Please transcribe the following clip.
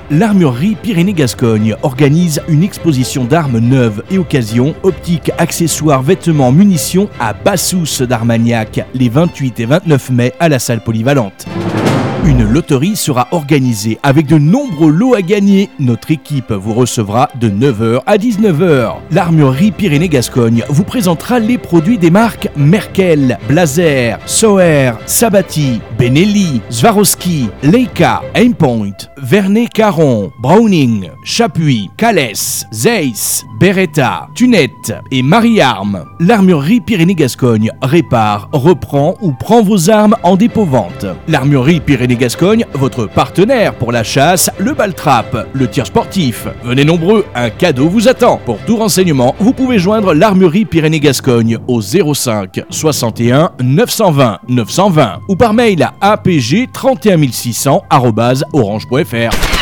L'armurerie Pyrénées-Gascogne organise une exposition d'armes neuves et occasions, optiques, accessoires, vêtements, munitions à Bassous d'Armagnac, les 28 et 29 mai à la salle polyvalente. Une loterie sera organisée avec de nombreux lots à gagner. Notre équipe vous recevra de 9h à 19h. L'armurerie Pyrénées-Gascogne vous présentera les produits des marques Merkel, Blazer, Sauer, Sabati, Benelli, Swarovski, Leica, Aimpoint, Vernet-Caron, Browning, Chapuis, Calès, Zeiss, Beretta, Tunette et Marie-Armes. L'armurerie Pyrénées-Gascogne répare, reprend ou prend vos armes en dépôt-vente. L'armurerie Pyrénées-Gascogne, votre partenaire pour la chasse, le ball-trap, le tir sportif. Venez nombreux, un cadeau vous attend. Pour tout renseignement, vous pouvez joindre l'armurerie Pyrénées-Gascogne au 05 61 920 920 ou par mail à apg31600@orange.fr.